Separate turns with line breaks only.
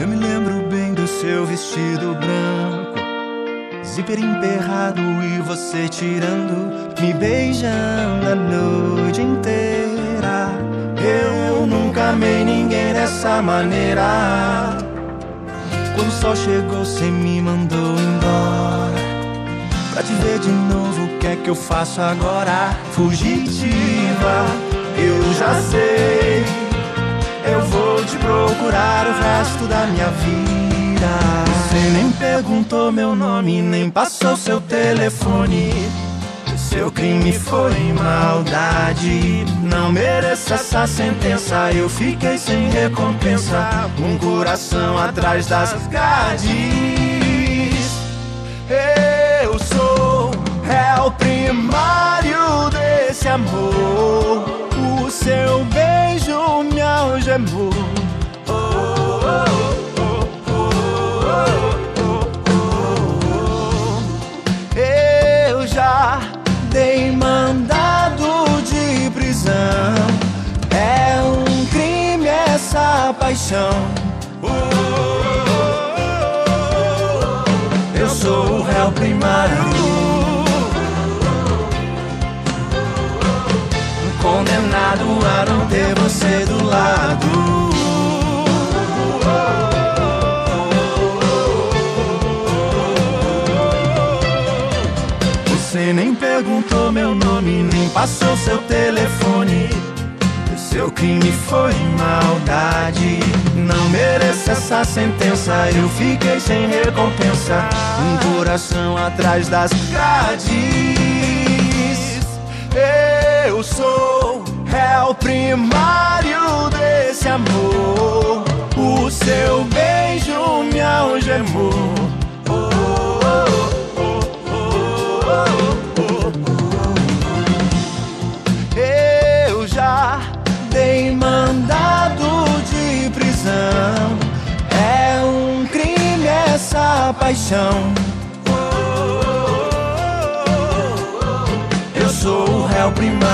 Eu me lembro bem do seu vestido branco, zíper emperrado e você tirando, me beijando a noite inteira. Eu nunca amei ninguém dessa maneira. Quando o sol chegou, cê me mandou embora. Pra te ver de novo, o que é que eu faço agora? Fugitiva, eu já sei. Eu vou te procurar o resto da minha vida. Você nem perguntou meu nome, nem passou seu telefone. Seu crime foi maldade. Não mereço essa sentença. Eu fiquei sem recompensa, um coração atrás das grades. Eu sou réu primário desse amor. O seu beijo me algemou. Eu já dei mandado de prisão. É um crime essa paixão. Eu sou o réu primário, condenado a não ter você do lado. Você nem perguntou meu nome, nem passou seu telefone. Seu crime foi maldade. Não mereço essa sentença. Eu fiquei sem recompensa, um coração atrás das grades. Eu sou réu primário desse amor. O seu beijo me algemou. Eu já dei mandado de prisão. É um crime essa paixão. Eu sou o réu primário,